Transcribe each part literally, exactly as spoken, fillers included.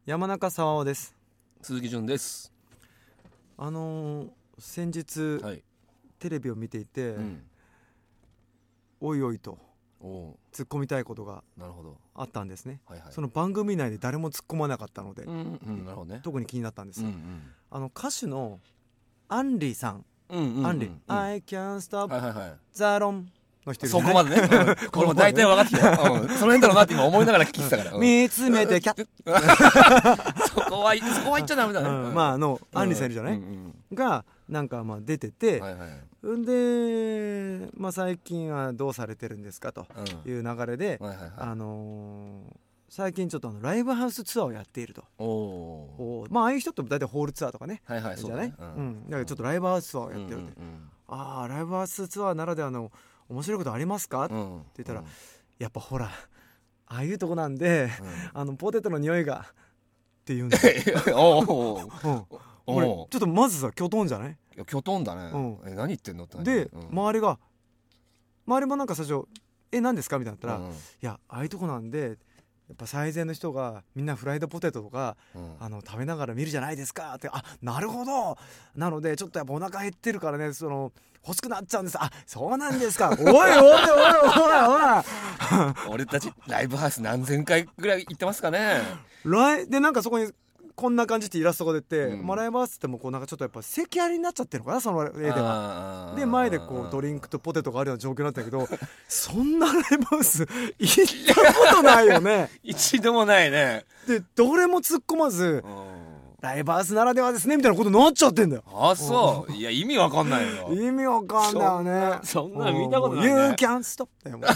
山中沢尾です。 鈴木純です。 あのー、先日、はい、テレビを見ていて、うん、おいおいと突っ込みたいことがあったんですね。はいはい、その番組内で誰も突っ込まなかったので、うんうんなるほどね、特に気になったんですよ、うんうん、あの歌手のアンリさん、うんうんうん、アンリ、うん、I can't stop、はいはいはい、the runの人いるじゃない。 そこまでね、うん、これも大体分かってきたよ、うん、その辺だろうなって今思いながら聞いてたから、うん、 見つめてキャッそこはそこは言っちゃダメだね、 うん、まああのアンリさんいるじゃない、うんうんうん、がなんかまあ出てて、はいはい、んで、まあ、最近はどうされてるんですかという流れで、うんはいはいはい、あのー、最近ちょっとあのライブハウスツアーをやっていると。おお、まあああいう人って大体ホールツアーとかね、はいはい、じゃない、うんうん、だからちょっとライブハウスツアーをやってるって、うんうんうん、ああライブハウスツアーならではの面白いことありますか、うん、って言ったら、うん、やっぱほらああいうとこなんで、うん、あのポテトの匂いがって言うんだおお、うんこれちょっとまずさキョトンじゃない？ いやキョトンだね、うん、え何言ってんのってで、うん、周りが周りもなんか最初え何ですかみたいなったら、うん、いやああいうとこなんでやっぱ最前の人がみんなフライドポテトとか、うん、あの食べながら見るじゃないですかって、あなるほどなのでちょっとやっぱお腹減ってるからねその欲しくなっちゃうんです。あそうなんですかおいおいおいおいおい俺たちライブハウス何千回ぐらい行ってますかね。 ライでなんかそこにこんな感じってイラストが出て、うん、まあライブハウスってもこうなんかちょっとやっぱ席ありになっちゃってるのかなその絵では。で前でこうドリンクとポテトがあるような状況になったけどそんなライブハウス行ったことないよね一度もないね。 でどれも突っ込まずライブハウスならではですねみたいなことになっちゃってんだよ。 あそういや意味わかんないよ。 意味わかんないよね。 そんな見たことないね。 You can stop だよ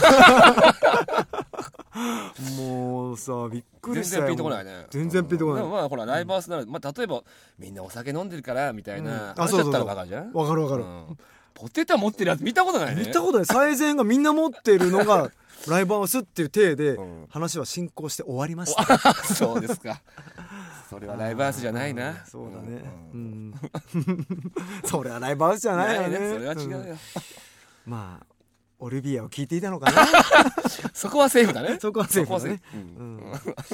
もうさびっくりしたよ。 全然ピンとこないね。 全然ピンとこない。 でもまあほらライブハウスなら、まあ、例えばみんなお酒飲んでるからみたいな話だったらわかるじゃん。 わかるわかる、うん、 ポテト持ってるやつ見たことないね。 見たことない。最前がみんな持ってるのがライブハウスっていう体で話は進行して終わりました、 うん、そうですか。それはライブハウスじゃないな。 そうだね、うん、それはライブハウスじゃないよ ね, ねそれは違うよ、うん、 まあオルビアを聞いていたのかなそこはセーフだね。 そこはセーフだね、うんうん、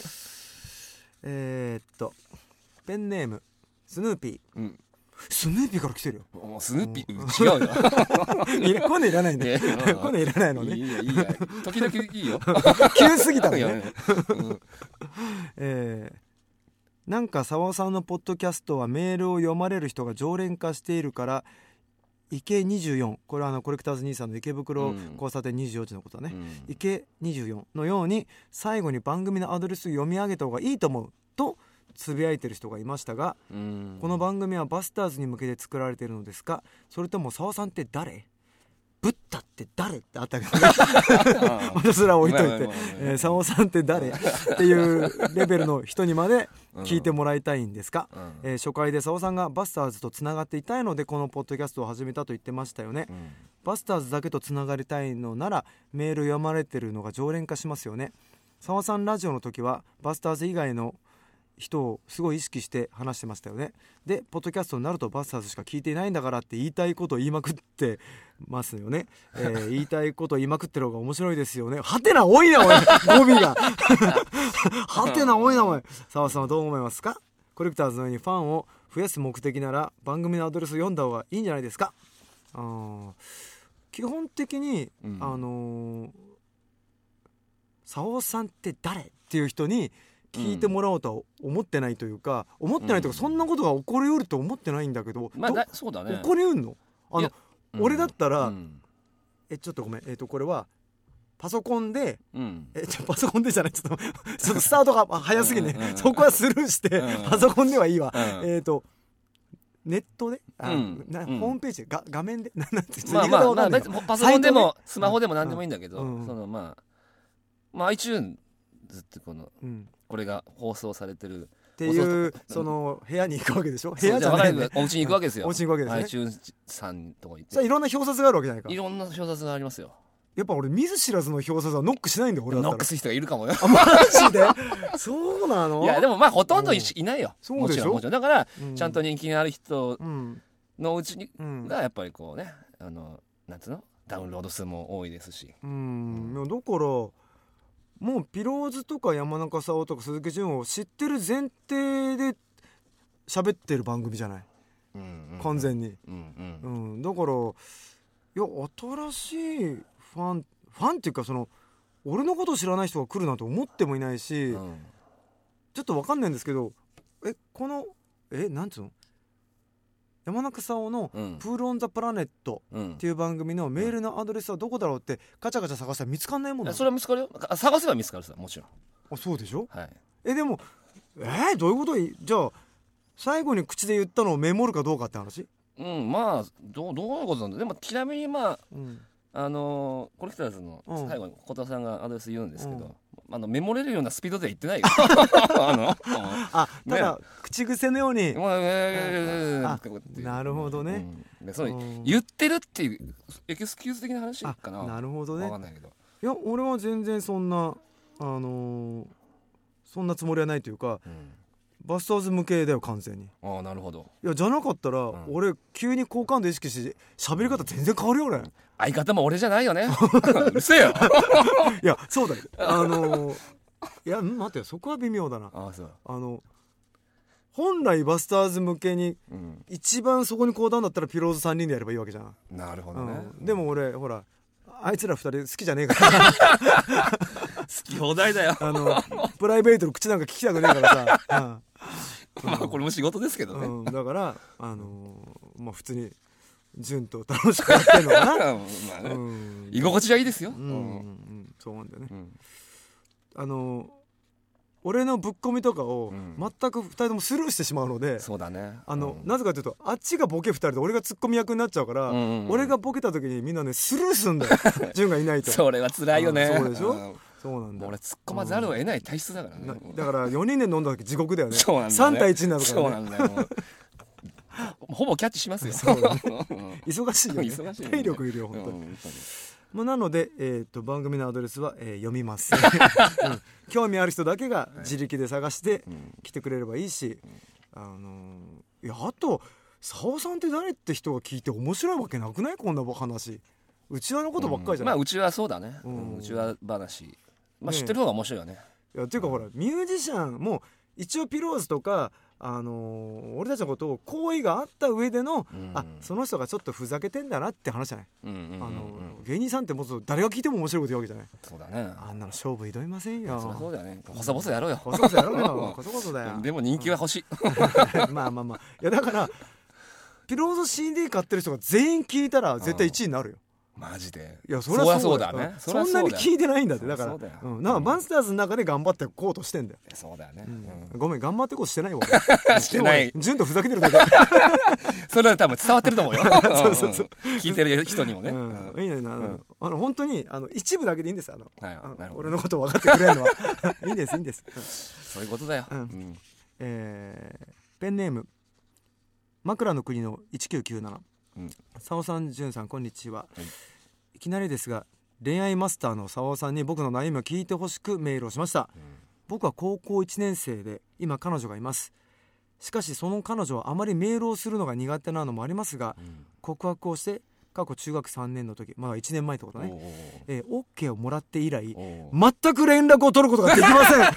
えーっとペンネームスヌーピー、うん、スヌーピーから来てるよ。 もうスヌーピー、うん、違うよこんないらないねこんないらないのね。 いいよいいよ時々いいよ急すぎたのね、うんえーなんか沢尾さんのポッドキャストはメールを読まれる人が常連化しているから池にじゅうよん、これはあのコレクターズ兄さんの池袋交差点にじゅうよじのことだね、うん、池にじゅうよんのように最後に番組のアドレス読み上げた方がいいと思うとつぶやいてる人がいましたが、うん、この番組はバスターズに向けて作られているのですか、それとも沢尾さんって誰、ブッダって誰ってあったけどねまたそれは置いといて、えー、沢尾さんって誰っていうレベルの人にまで聞いてもらいたいんですか、うんえー、初回で沢尾さんがバスターズとつながっていたいのでこのポッドキャストを始めたと言ってましたよね、うん、バスターズだけとつながりたいのならメール読まれてるのが常連化しますよね。沢尾さんラジオの時はバスターズ以外の人をすごい意識して話してましたよね。でポッドキャストになるとバスターズしか聞いていないんだからって言いたいことを言いまくってますよね、えー、言いたいことを言いまくってる方が面白いですよね。はてな多いなおい語尾がはてな多いなおい。澤さんはどう思いますか。コレクターズのようにファンを増やす目的なら番組のアドレスを読んだ方がいいんじゃないですか。あ基本的に、うん、あのー、澤さんって誰っていう人に聞いてもらおうとは思ってないというか、うん、思ってないというか、そんなことが起こりうると思ってないんだけど、 まあ、だそうだね、 起こりうるのあの、うん、俺だったら、うん、えちょっとごめん、えー、とこれはパソコンで、うん、えちょパソコンでじゃないちょっとちょっとスタートが早すぎね、うんうん、そこはスルーして、うん、パソコンではいいわ、うん、えっ、ー、とネットで、あ、うん、なホームページでが画面でなんてまあまあ、まあ、別にパソコンでもスマホでも何でもいいんだけど、うん、そのまあまあ iTunes ってこの、うん、これが放送されてるっていうその部屋に行くわけでしょ。部屋じゃない、ね、 お家に行くわけですよ。 お家に行くわけですね。 iTunes さんとこ行ってさあいろんな表札があるわけじゃないか。 いろんな表札がありますよ。 やっぱ俺見ず知らずの表札はノックしないんだよ。俺だったらノックする人がいるかもよ。 あマジでそうなの。 いやでもまあほとんど い, いないよ。 そうでしょ。 もちろんだから、うん、ちゃんと人気がある人のうちに、うん、がやっぱりこうね、あのなんつうのダウンロード数も多いですし、 うん、うん、だからもうピローズとか山中沙央とか鈴木純を知ってる前提で喋ってる番組じゃない、うんうんうん、完全に、うんうんうん、だからいや新しいファンファンっていうかその俺のことを知らない人が来るなんて思ってもいないし、うん、ちょっと分かんないんですけどえこのえなんつうの山中沙央の「プール・オン・ザ・プラネット」っていう番組のメールのアドレスはどこだろうってカチャカチャ探したら見つかんないもんだ。 それは見つかるよ。探せば見つかるさもちろん。 あそうでしょ、 はい、 えでもえー、どういうことじゃあ最後に口で言ったのをメモるかどうかって話。 うんまあどうどういうことなんだ。でもちなみにまあ、うんあのー、コレクターズの最後に小田さんがアドレス言うんですけど、うんあのメモれるようなスピードでは言ってないよあのあただ、ね、口癖のように、 まあえー、 あなるほどね、 うん、でその言ってるっていうエクスキューズ的な話かな。 なるほどね。 分かんないけどいや俺は全然そんなあのー、そんなつもりはないというか、うん、バスターズ向けだよ完全に。 ああなるほど。 いやじゃなかったら、うん、俺急に好感度意識して喋り方全然変わるよ俺。 相方も俺じゃないよねうるせえよいやそうだよあのー、いや待ってそこは微妙だな。 あそうあの本来バスターズ向けに、うん、一番そこに好感だったらピローズさんにんでやればいいわけじゃん。 なるほどね、 うん、でも俺ほらあいつらふたり好きじゃねえから好き放題だよあのプライベートの口なんか聞きたくねえからさ、 うん、まあこれも仕事ですけどね、 うん、だからあのー、まあ普通に順と楽しくやってんのかなまあ、ねうん、居心地はいいですよ、うんうんうん、そうなんだよね、うん、あのー俺のぶっ込みとかを全くふたりともスルーしてしまうので、うん、 そうだね、 あの、うん、なぜかというとあっちがボケふたりで俺がツッコミ役になっちゃうから、うんうんうん、俺がボケた時にみんなねスルーすんだよ潤がいないとそれは辛いよね、 うん、そうでしょ、うん、そうなんだ。 俺突っ込まざるを得ない体質だからね、 だからよにんで飲んだ時地獄だよね。 そうなんだねさん対いちになるからね。 そうなんだよほぼキャッチしますよそうだ、ね、忙しいよね忙しいよね体力いるよ本当に、うん、まあ、なので、えー、と番組のアドレスは、えー、読みます、うん、興味ある人だけが自力で探して来てくれればいいし、あのー、いやあと沙央さんって誰って人が聞いて面白いわけなくない？こんな話うちわのことばっかりじゃない、 うん、まあうちわそうだね、うん、うちわ話、まあ、知ってる方が面白いよね。 いやっていうか、うん、ほらミュージシャンも一応ピローズとかあのー、俺たちのことを好意があった上での、うん、あその人がちょっとふざけてんだなって話じゃない、うんうんうんうん、あの芸人さんってもっと誰が聞いても面白いこと言うわけじゃない。 そうだね。 あんなの勝負挑みませんよ。 そりゃそうだよね。こそこそやろうよ。 こそこそやろうよ。こそこそだよ。 でも人気は欲しい、 うん、まあまあまあいやだからピローズ シーディー 買ってる人が全員聞いたら絶対いちいになるよ。 マジで。 いやそりゃそうだね。 そんなに聞いてないんだってだからだ、うん、なんかバンスターズの中で頑張ってこうとしてんだよ。 そうだよね、 うん、ごめん頑張ってこうしてないわしてない順とふざけてるだけそれは多分伝わってると思うよそうそうそう聞いてる人にもね、 うんうん、いいねな、うん、あの本当にあの一部だけでいいんですあの、 はい、あの俺のことを分かってくれるのはいいんですいいんです、うん、 そういうことだよ、うんうん、 えー、ペンネーム枕の国のいちきゅうきゅうなな、沙央さん潤さんこんにちは、はい、いきなりですが恋愛マスターの沙央さんに僕の悩みを聞いてほしくメールをしました、うん、僕は高校いちねん生で今彼女がいます。しかしその彼女はあまりメールをするのが苦手なのもありますが、うん、告白をして過去中学さんねんの時まあいちねんまえってことね、えー、OK をもらって以来全く連絡を取ることができません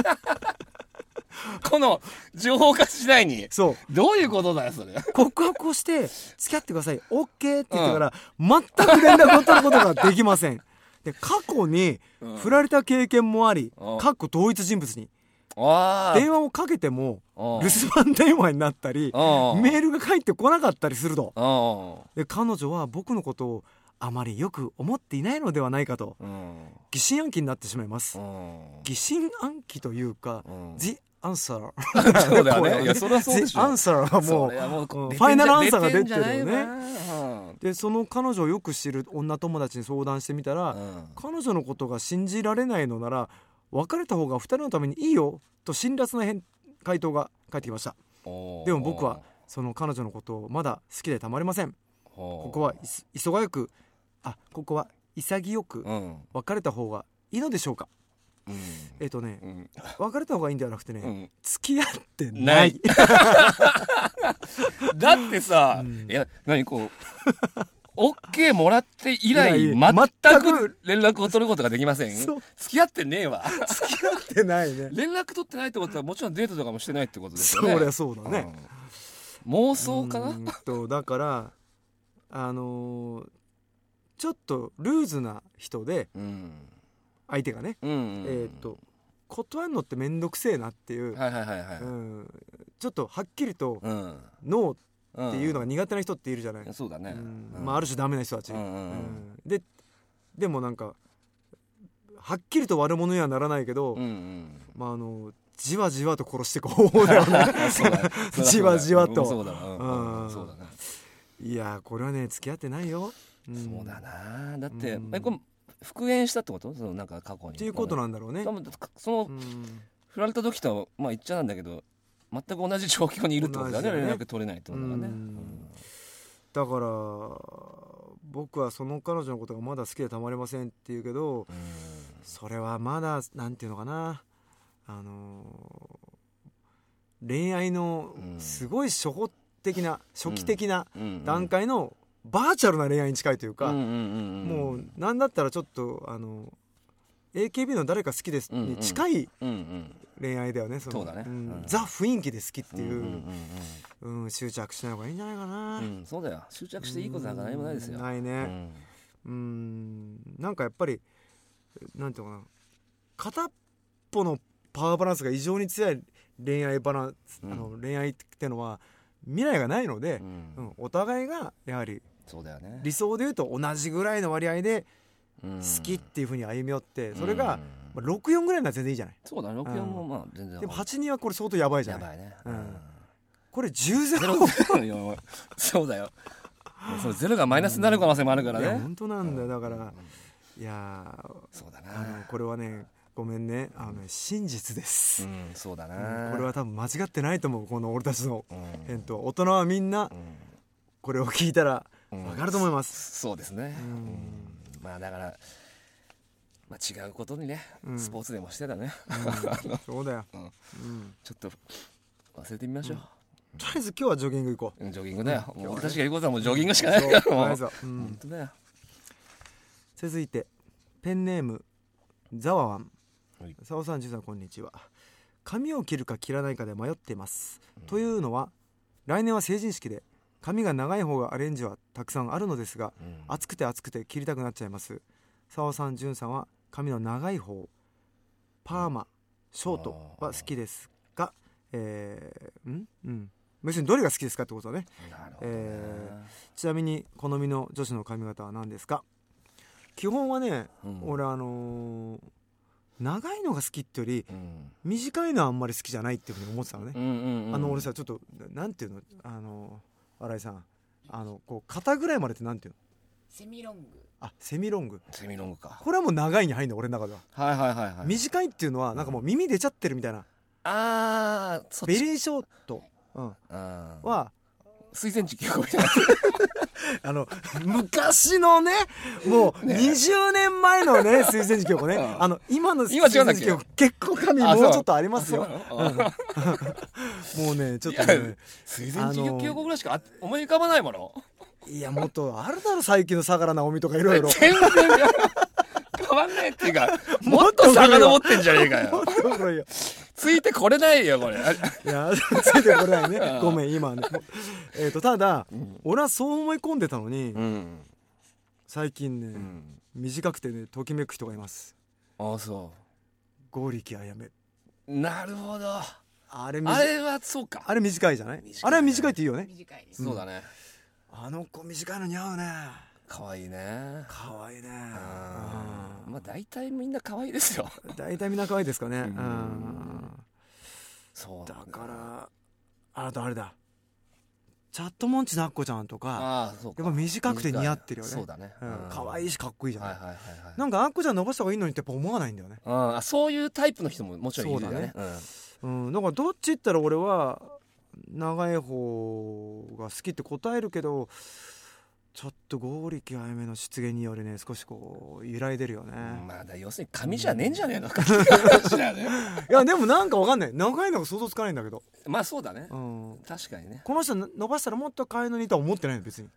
この情報化しないにそうどういうことだよそれ告白をして付き合ってください OK って言ってから、うん、全く連絡を取ることができませんで過去に振られた経験もあり、うん、かっこ同一人物に電話をかけても留守番電話になったりメールが返ってこなかったりするとで彼女は僕のことをあまりよく思っていないのではないかと、うん、疑心暗鬼になってしまいます、うん、疑心暗鬼というか、うん、The answer そうだよねいやそりゃそうでしょ The answer はもう、もうファイナルアンサーが出てるよね、うん、でその彼女をよく知る女友達に相談してみたら、うん、彼女のことが信じられないのなら別れた方がふたりのためにいいよと辛辣な回答が返ってきました。でも僕はその彼女のことをまだ好きでたまりません。ここは急がよくあここは潔く別れた方がいいのでしょうか、うん、えっ、ー、とね、うん、別れた方がいいんではなくてね、うん、付き合ってない、ないだってさ、うん、いや何こう OK もらって以来いやい全やく連絡を取ることができません。 そう付き合ってねえわ。 付き合ってないね。 連絡取ってないってことはもちろんデートとかもしてないってことですよね。 そりゃそうだね、 うん、妄想かな。 うーんとだからあのー、ちょっとルーズな人で、うん、相手がね、うんうん、えっ、ー、と断るのってめんどくせえなっていう、 はいはいはいはい、 うん、ちょっとはっきりと、うん、ノーっていうのが苦手な人っているじゃない、 うん、そうだね、 うん、まあ、ある種ダメな人たち、うんうんうん、ででもなんかはっきりと悪者にはならないけど、うんうん、まああのじわじわと殺してこうだよねじわじわと、 そうだな、うん、そうだな。 いやこれはね付き合ってないよ、 うん、そうだな。だって、うん、えこれ復縁したってこと？そのなんか過去にっていうことなんだろうね。 その、うん、振られた時とまあ言っちゃなんだけど全く同じ状況にいるってことだね。連絡取れないってことだね、うんうん、 だから僕はその彼女のことがまだ好きでたまりませんって言うけど、うん、それはまだなんていうのかな、あのー、恋愛のすごい初歩的な、うん、初期的な段階のバーチャルな恋愛に近いというか、うんうんうんうん、もうなんだったらちょっとあの エーケービー の誰か好きですに近い恋愛だよね。そのそうだね、うん、 ザ雰囲気で好きっていう、うんうんうんうん、執着しない方がいいんじゃないかな、 うん、そうだよ。執着していいことなんか何もないですよ。 ないね、うん、うーんなんかやっぱりなんていうのかな、片っぽのパワーバランスが異常に強い恋愛バランス、うん、あの恋愛ってのは未来がないので、うんうん、お互いがやはりそうだよね、 理想でいうと同じぐらいの割合で好きっていう風に歩み寄って、それが、まあ、ろくじゅうよんぐらいなら全然いいじゃない。 そうだね、ろくじゅうよんもまあ全然。 でもはちじゅうにはこれ相当やばいじゃない。 やばいね、 うん、これじゅうゼロそうだよそうゼロがマイナスになる可能性もあるからね。いや本当なんだよ。だから、うん、いやそうだな、 あのこれはねごめんね、あのね真実です、 うん、そうだな、 うん、これは多分間違ってないと思う。この俺たちの返答、うん、大人はみんなこれを聞いたら分かると思います、 うん、そうですね、うん、まあだから、まあ、違うことにね、うん、スポーツでもしてたね、 うん、そうだよ、うんうん、 ちょっと忘れてみましょう、うん、 とりあえず今日はジョギング行こう、 うん、ジョギングだよ、うん、もう俺たちが言うことはもうジョギングしかないからもう、うん、本当だよ。 続いてペンネームザワワン、澤さん、じゅうさん、こんにちは。髪を切るか切らないかで迷っています、うん、というのは来年は成人式で髪が長い方がアレンジはたくさんあるのですが、うん、暑くて暑くて切りたくなっちゃいます。澤さん、じゅんさんは髪の長い方、パーマ、ショートは好きですが、えー、んうん別にどれが好きですかってことだね。 なるほどね、 えー、ちなみに好みの女子の髪型は何ですか？基本はね、うん、俺あのー長いのが好きってより、うん、短いのはあんまり好きじゃないっていうふうに思ってたのね、うんうんうん、あの俺さちょっとなんていうの、あの新井さん、あのこう肩ぐらいまでってなんていうの？ セミロング。 あ、セミロング。 セミロングか。 これはもう長いに入るの俺の中では。 はいはいはいはい。 短いっていうのはなんかもう耳出ちゃってるみたいな、うん、 あーベリーショート、うん、 あは水前寺清子みたいなあの昔のねもうにじゅうねんまえのね水前寺清子ね、うん、あの今の水前寺清子結構髪もうちょっとありますよ。もうねちょっとね水前寺清子ぐらいしか思い浮かばないもの。 いやもっとあるだろ最近の相良直美とかいろいろ。 全然変わんないっていうかもっと遡ってんじゃねえかよ。もっと古いよ。ついてこれないよこれ。いやついてこれないね。ごめん今ね。えーとただ、うん、俺はそう思い込んでたのに、うん、最近ね、うん、短くてねときめく人がいます。 ああそう。 剛力あやめ。 なるほど。 あれあれはそうか。 あれ短いじゃない？あれは短いっていいよね。 短いです。 そうだね。 あの子短いの似合うね。 可愛いね。 可愛いね。 あまあ大体みんな可愛いですよ。 大体みんな可愛いですかね。うんそうだからあなたあれだ。チャットモンチのアッコちゃんとか、 あそうかやっぱ短くて似合ってるよね。 そうだね。 うん、可愛いしかっこいいじゃん。 はいはいはいはい、 なんかアッコちゃん伸ばした方がいいのにってやっぱ思わないんだよね。 あそういうタイプの人ももちろんいるよね。 そうだね。うん、うん、だからどっち言ったら俺は長い方が好きって答えるけど、ちょっと剛力あやめの出現によりね少しこう揺らいでるよね。 まあだ要するに髪じゃねえんじゃねえのか。 いやでもなんかわかんない。長いのが想像つかないんだけど。 まあそうだね、 うん、 確かにね。 この人伸ばしたらもっと可愛いのにとは思ってないの別に。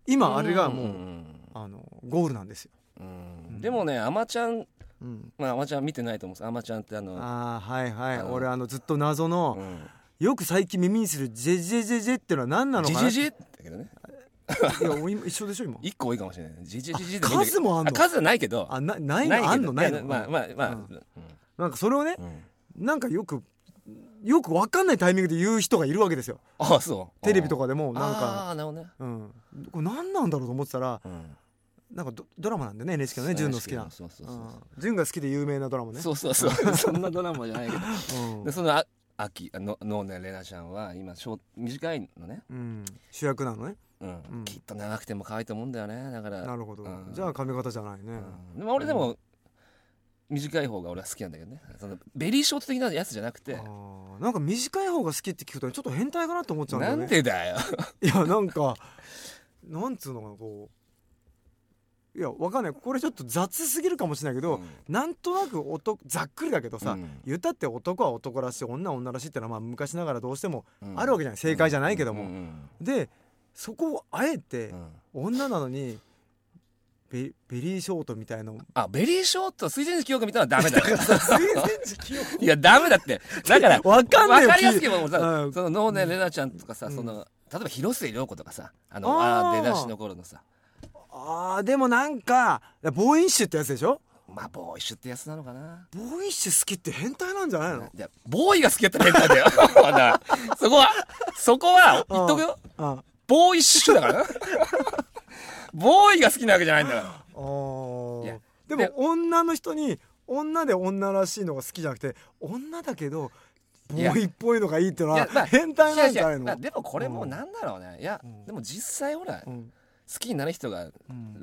今あれがもう、うん、あのゴールなんですよ、 うんうん、でもねアマちゃん、うん、まあアマちゃん見てないと思うんです。アマちゃんってあのあはいはい俺あのずっと謎の、うん、よく最近耳にするジェジェジェジェってのは何なのかな。 ジェジェジェだけどねいや一緒でしょ今。 一個多いかもしれない。ジェジェジェジェで数もあんの。 数はないけど。 あなないのあんのないの。 まあまあまあ、うん、 なんかそれをね、うん、なんかよくよく分かんないタイミングで言う人がいるわけですよ。 ああそうテレビとかでもなんかあなるほどね、 うん、これ何なんだろうと思ってたら、うん、なんか ド, ドラマなんでね エヌエイチケー のね潤の好きな潤が好きで有名なドラマね。 そうそうそうそんなドラマじゃないけど、うん、でそのあ秋の能年玲奈ちゃんは今短いのね、 うん、主役なのね、 うんうん、きっと長くても可愛いと思うんだよね。だからなるほど、うん、じゃあ髪型じゃないね、 うん、でも俺でも、うん、短い方が俺は好きなんだけどね。そのベリーショート的なやつじゃなくて、 あなんか短い方が好きって聞くとちょっと変態かなと思っちゃうんだよね。 なんでだよいやなんかなんつうのかなこういやわかんないこれちょっと雑すぎるかもしれないけど、うん、なんとなく男ざっくりだけどさ、うん、言ったって男は男らしい女は女らしいってのはまあ昔ながらどうしてもあるわけじゃない、うん、正解じゃないけども、うんうんうん、でそこをあえて、うん、女なのにベ, ベリーショートみたいなあベリーショート水前寺記憶見たらダメだよ水前寺記憶いやダメだってだからわかんないよわかりやすくもさ、うん、その能年玲奈ちゃんとかさ、うん、その例えば広末涼子とかさあのあ出だしの頃のさあーでもなんかボーイッシュってやつでしょ。 まあボーイッシュってやつなのかな。 ボーイッシュ好きって変態なんじゃないの。 いやボーイが好きやったら変態だよそこはそこは言っとくよ。ああボーイッシュだからなボーイが好きなわけじゃないんだから。あいやでも女の人に女で女らしいのが好きじゃなくて女だけどボーイっぽいのがいいっていうのは変態なんじゃないの。 いやいやでもこれもなんだろうね。いや、うん、でも実際ほら、うん好きになる人が、うん、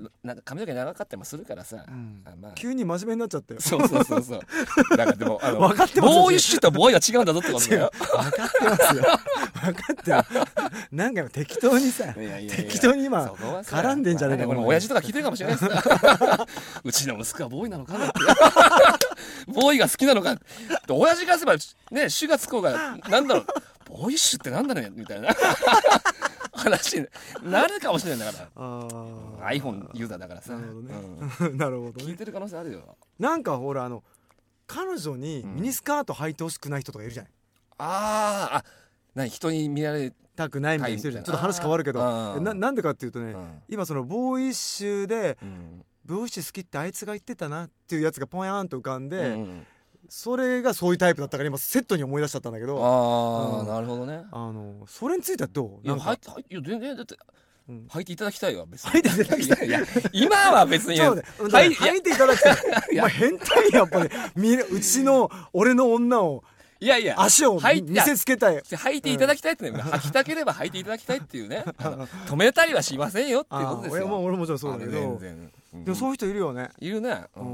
なんか髪の毛長かったりもするからさ、うんあまあ、急に真面目になっちゃったよ。 そうそうそうそうなんかでもあの分かってますボーイッシュとボーイが違うんだぞってことだよ分かってますよ分かってるなんか適当にさいやいやいや適当に今絡んでんじゃねえか、 まあ、この親父とか聞いてるかもしれないですうちの息子はボーイなのかなってボーイが好きなのか親父がすればね主がつこうがなんだろうボーイッシュってなんだねみたいな話になるかもしれないんだからあ iPhone ユーザーだからさなるほどね、 うん、なるほどね聞いてる可能性あるよ。 なんかほらあの彼女にミニスカート履いてほしくない人とかいるじゃない、うん、 あーあ何人に見られたくないみたいな人いるじゃん。ちょっと話変わるけど な, なんでかっていうとね、うん、今そのボーイッシュで、うん、ボーイッシュ好きってあいつが言ってたなっていうやつがポヤーンと浮かんで、うんそれがそういうタイプだったから今セットに思い出しちゃったんだけどああ、うん、なるほどね。 あのそれについてはどういやなんかいや全然だって、うん、履いていただきたいわ別に履いていただきたいいや今は別にそうね履いていただきたいお前変態やっぱりうちの俺の女をいやいや足を見せつけたい履いていただきたいってね、うん、履きたければ履いていただきたいっていうね止めたりはしませんよっていうことですよ。 あ俺もちろんそうだけど全然、うん、でもそういう人いるよねいるね、 うん、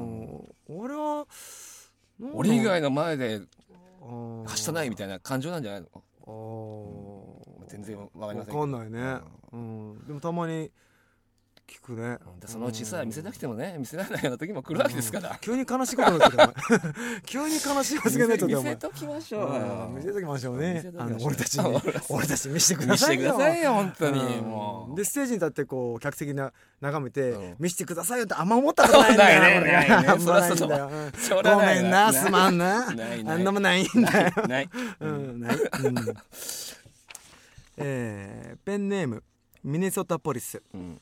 俺は俺以外の前ではしたないみたいな感情なんじゃないの。あ、うん、全然わかりませんけど分かんないね、うんうん、でもたまに聞くね、 うん、そのうちさ見せたくてもね見せられないような時も来るわけですから、うん、 急に悲しいことになっちゃった急に悲しい発言になっちゃった見せときましょう、 うん、見せときましょうねあの俺たちに俺たち見せてくださいよ見せてくださいよ本当に、うん、もうでステージに立ってこう客席な眺めて、うん、見せてくださいよってあんま思ったことないんだよね俺がそらそうだよごめんなすまんなあんなもないんだよないうんないうんえー、ペンネームミネソタポリス、うん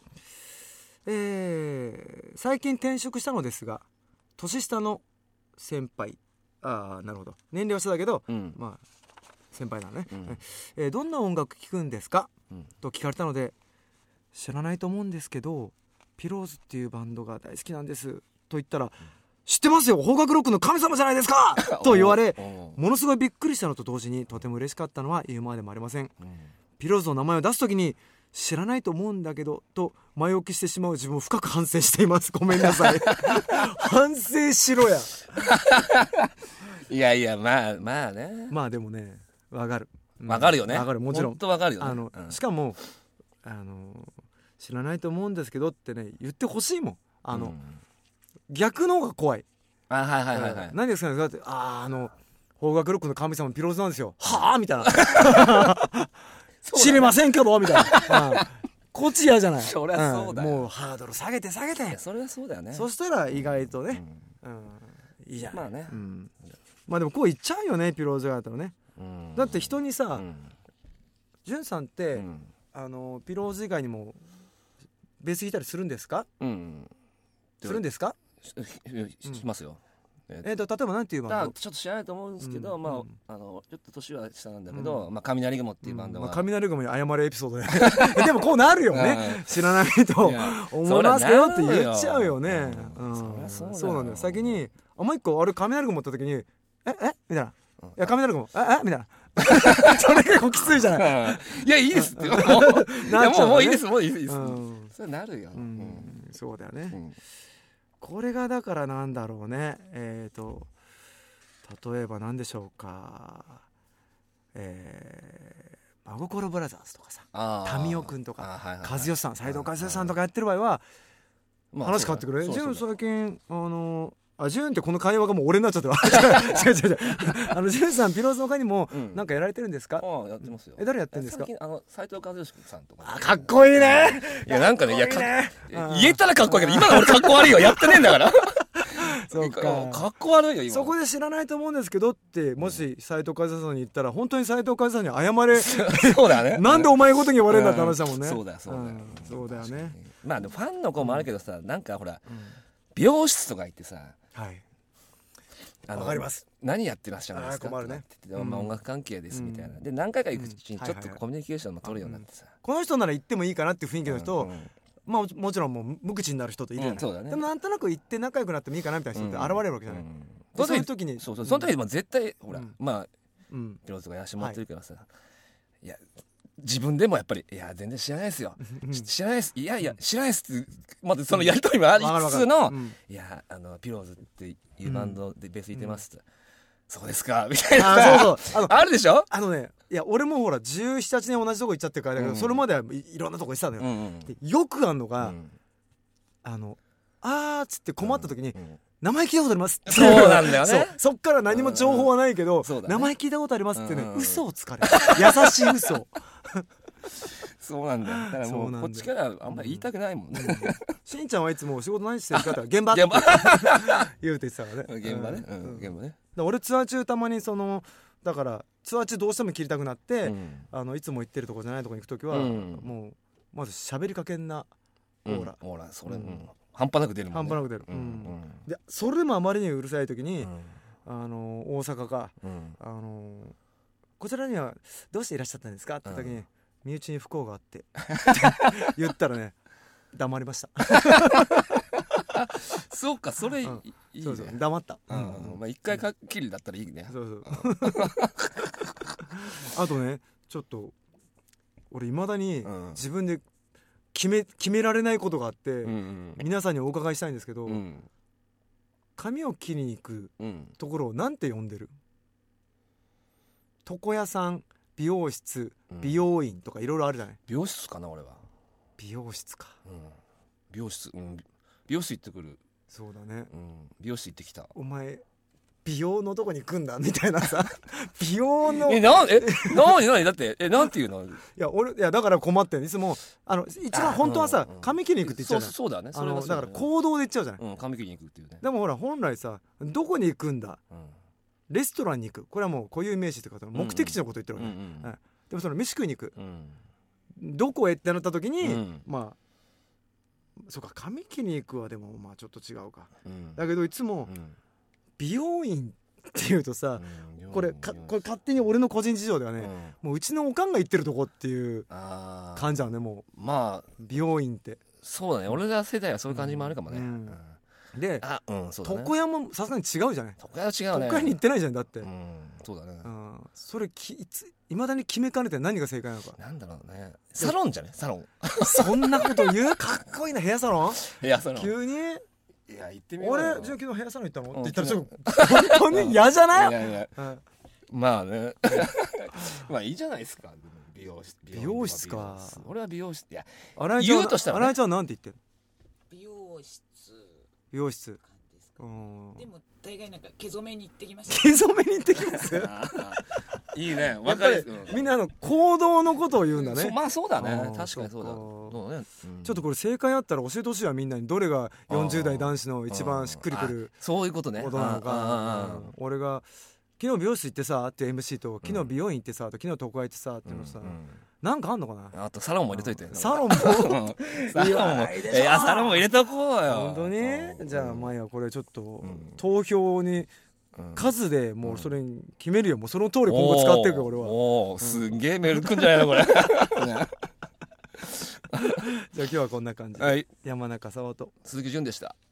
えー、最近転職したのですが年下の先輩ああなるほど年齢は下だけど、うん、まあ先輩なのね、うんえー、どんな音楽聴くんですか、うん、と聞かれたので知らないと思うんですけどピローズっていうバンドが大好きなんですと言ったら、うん、知ってますよ邦楽ロックの神様じゃないですかと言われものすごいびっくりしたのと同時にとても嬉しかったのは言うまでもありません、うん、ピローズの名前を出すときに知らないと思うんだけどと前置きしてしまう自分を深く反省しています。ごめんなさい反省しろやいやいやまあまあねまあでもねわかるわかるよねわかるもちろん本当わかるよねあの、うん、しかもあの知らないと思うんですけどってね言ってほしいもんあの、うん、逆の方が怖いあはいはいはい、はい、 何ですかねだってああの邦楽ロックの神様ピローズなんですよはあみたいな知りませんけどみたいな、うん、 こっち嫌じゃない。 そりゃそうだよ、 ん、もうハードル下げて下げて、 いやそれはそうだよね。 そしたら意外とね、 うんうんいいじゃん。 まあね、 うん、まあでもこう言っちゃうよね、ピローズガーだったらね、 うん、 だって人にさ、 うん、 ジュンさんって、 うん、 あのピローズ以外にもベース弾いたりするんですか、 うん、 するんですか、 し, しますよ、 えー、と例えばなんていうバンド？ ちょっと知らないと思うんですけど、 うんまあ、 うん、 あのちょっと年は下なんだけど、うん、まあ、雷雲っていうバンドが、 うんまあ、雷雲に謝るエピソードででもこうなるよね知らないと思いますけどって言っちゃうよね、うんうん、そうそうなんだよ。先にあもう一個あれ雷雲って時にええみたいな、うん、いや雷雲ええみたいなそれ結構きついじゃない、 いやいいですってもういやもうもういいですもういいです、うん、それなるよ、うんうん、そうだよね、 うん、 これがだからなんだろうね、えーと例えば何でしょうか、えー、真心ブラザーズとかさ、民生くんとか、和義さん、斉藤和義さんとかやってる場合は話変わってくるね。ジュン最近あのあジュンってこの会話がもう俺になっちゃってる違う違う違うあのジュンさんピローズの他にもなんかやられてるんですか？ ああやってますよ。 え誰やってるんですか？ 最近あの斉藤和義さんとか、ね、 あかっこいいね。 いやなんかねいやか言えたらかっこいいけど今の俺かっこ悪いよやってねえんだからそうかかっこ悪いよ今。 そこで知らないと思うんですけどってもし斉藤和義さんに言ったら本当に斉藤和義さんに謝れそうだねなんでお前ごとに言われるんだって話だもんね、 うん、そうだよそうだよ、うん、 そうだよね。 まあでもファンの子もあるけどさ、うん、なんかほら、うん、美容室とか行ってさ、 はいわかります。 何やってらっしゃるんですか？ 困るね。 って言って、まあ、音楽関係ですみたいな、うん、で何回か行くうちにちょっとコミュニケーションも取るようになってさ、 この人なら行ってもいいかなっていう雰囲気の人、うんうん、まあもちろんもう無口になる人といるじゃない、うんそうだね、でもなんとなく行って仲良くなってもいいかなみたいな人って現れるわけじゃない、うんうん、そういう時にそうそうその時に絶対、うん、ほら、うん、まあ、うん、ピローズとかやしもってるけどさ、はい、いや自分でもやっぱりいや全然知らないですよ知らないですいやいや知らないですってまずそのやりとりもありつつの、うん、いやあのピローズっていうバンドでベース弾いてますって、うん、そうですかみたいなあそうそう あ, あるでしょ。あのねいや俺もほらじゅうなな、はちねん同じとこ行っちゃってるからだけど、うん、それまではい、いろんなとこ行ってたのよ、うんうん、でよくあんのが、うん、あのあーっつって困った時に、うんうん名前聞いたことありますそうなんだよねそ, そっから何も情報はないけど、うんうんね、名前聞いたことありますってね、うんうん、嘘をつかれる優しい嘘そうなんだよだからもうこっちからあんまり言いたくないもんね、うん、 しんちゃんはいつも仕事何してるかって現場って現場言うて言ってたからね現場ね、うんうん、現場ねだ俺ツアー中たまにそのだからツアー中どうしても切りたくなって、うん、あのいつも行ってるとこじゃないとこに行くときは、うん、もうまず喋りかけんなオーラ、 うん、オーラそれ、うん半端なく出るもんね。 半端なく出る、うんうん、でそれでもあまりにうるさい時に、うん、あの大阪か、うん、あのこちらにはどうしていらっしゃったんですかって時に、うん、身内に不幸があって言ったらね黙りましたそうかそれいい、うん、いいねそうそう黙った、 うんうんまあ、一回かっきりだったらいいねそうそうあとねちょっと俺いまだに自分で決め、決められないことがあって、うんうん、皆さんにお伺いしたいんですけど、うん、髪を切りに行くところをなんて呼んでる？床屋さん、美容室、美容院とかいろいろあるじゃない？ 美容室かな俺は。 美容室か、 うん、美容室、うん、美容室行ってくる。 そうだね、 うん、美容室行ってきた。 お前美容のとこに行くんだみたいなさ美容のえなえなになにだってえなんていうのいや俺いやだから困ってるいつもあの一番本当はさ、うん、髪切りに行くって言っちゃうじゃん。 そうだねあのだから行動で言っちゃうじゃない、 うん、髪切りに行くっていうね。 でもほら本来さどこに行くんだ、うん、レストランに行くこれはもう固有名詞ってこと目的地のこと言ってるわけ、うんうんはい、でもその飯食いに行く、うん、どこへってなった時に、うん、まあそうか髪切りに行くはでもまあちょっと違うか、うん、だけどいつも、うん、美容院っていうとさ、うん、これかこれ勝手に俺の個人事情ではね、うん、もううちのおかんが行ってるとこっていう感じだねもうまあ美容院ってそうだね俺ら世代はそういう感じもあるかもね、うんうん、であ、うんそうだね、 床屋もさすがに違うじゃない床屋は違うね床屋に行ってないじゃんだって、うん、 そうだね、うん、 それきいついまだに決めかねて何が正解なのかなんだろうねサロンじゃねサロンそんなこと言うかっこいいなヘアサロンヘアサロン急にいや行ってみようよ俺じゃあ昨日ヘアサロン行ったの、うん、って言ったらちょっと本当に嫌じゃない？いやいや、 うん、まあねまあいいじゃないですか美容室美容室か俺は美容室いや言うとしたら、ね、新井ちゃんなんて言ってる？ 美容室美容室でも大概なんか毛染めに行ってきました毛染めに行ってきますいいねやわっぱりかりうんみんなあの行動のことを言うんだね。 そまあそうだねあー確かにそうだそっかそうだねうんちょっとこれ正解あったら教えてほしいわみんなに。どれがよんじゅう代男子の一番しっくりくるあそういうことねことなのあああか。うん俺が昨日美容室行ってさって エムシー と昨日美容院行ってさと昨日床屋行ってさっていうのさ、 うんうんなんかあんのかな。 あとサロンも入れといてサロンもサロンもいいやないでしょやサロンも入れとこうよ本当にうんじゃあまあいいやこれちょっとん投票にうん数でもうそれに決めるよ。もうその通り今後使っていくよ俺は。 おおすんげえメールくんじゃないのこれねじゃあ今日はこんな感じで、 はい山中沙央と鈴木純でした